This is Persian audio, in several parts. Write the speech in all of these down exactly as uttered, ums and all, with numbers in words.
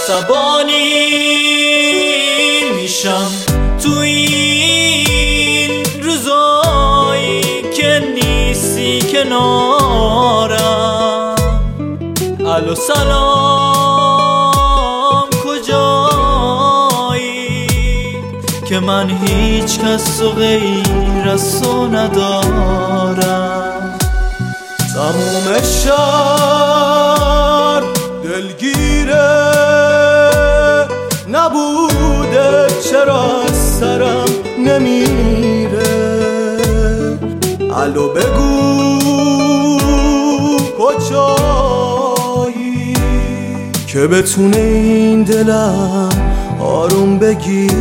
عصبانی میشم تو این روزایی که نیستی کنارم. الو سلام کجایی که من هیچ کس و غیر از تو ندارم. تموم شهر دلگیره نبوده چرا از سرم نمیره. الو بگو کجایی که بتونه این دلم آروم بگیره.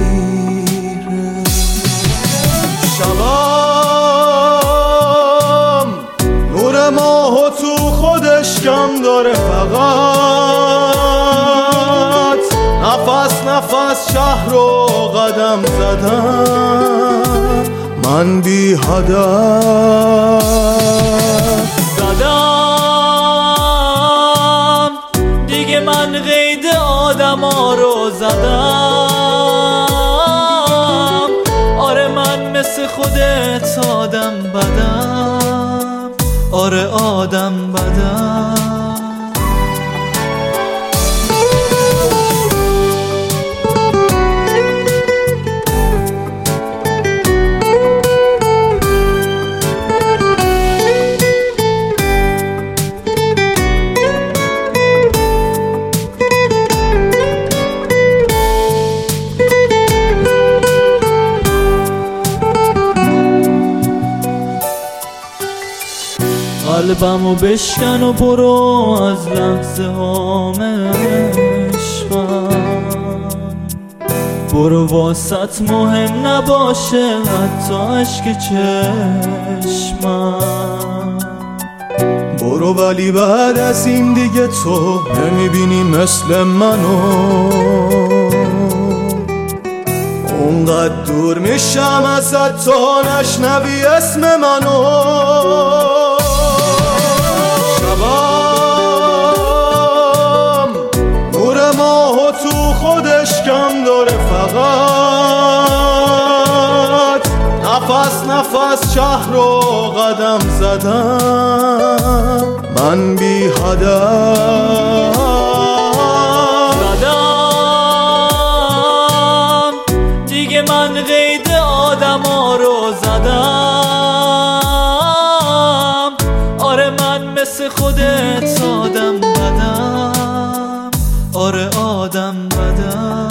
شبم نور ماه تو خودش کم داره، فقط نفس نفس شهر رو قدم زدم من بی هدف. زدم دیگه من قید آدم ها رو زدم. آره من مثل خودت آدم بدم، آره آدم بدم. قلبمو بشکن و برو از لحظه هام عشقم. برو واسط مهم نباشه حتی عشق چشمم. برو ولی بعد از این دیگه تو نمیبینی مثل منو. اونقدر دور میشم ازت تا نشنوی اسم منو. شبم نور ماه تو خودش کم داره، فقط نفس نفس شهر رو قدم زدم من بی هدف. زدم دیگه من قید آدم ها رو زدم. آره من مثل خودت آدم بدم، آره آدم بدم.